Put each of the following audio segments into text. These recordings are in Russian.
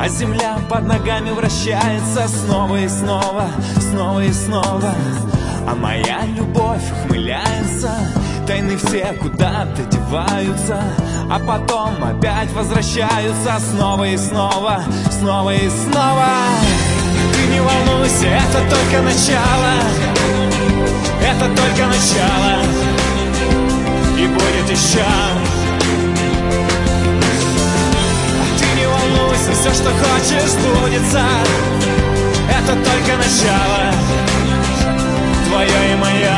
а земля под ногами вращается снова и снова, снова и снова. А моя любовь ухмыляется, тайны все куда-то деваются, а потом опять возвращаются снова и снова, снова и снова. Ты не волнуйся, это только начало, это только начало, и будет еще. Ты не волнуйся, все, что хочешь, сбудется, это только начало, твое и мое.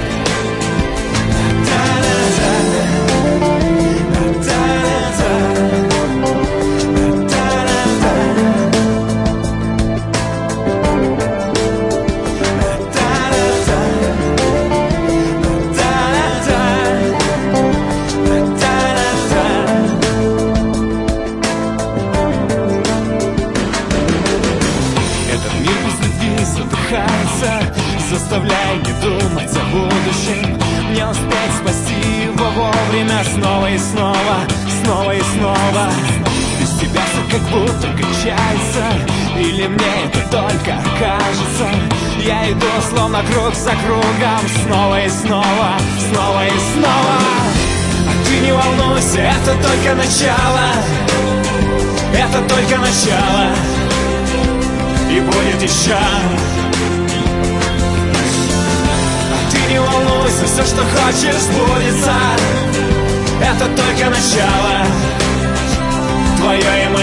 Заставляй не думать о будущем, не успеть спасти его вовремя. Снова и снова, снова и снова. Без тебя все как будто качается, или мне это только кажется? Я иду словно круг за кругом, снова и снова, снова и снова. А ты не волнуйся, это только начало, это только начало, и будет еще. Не волнуйся, все, что хочешь, сбудется, это только начало, твое и мое.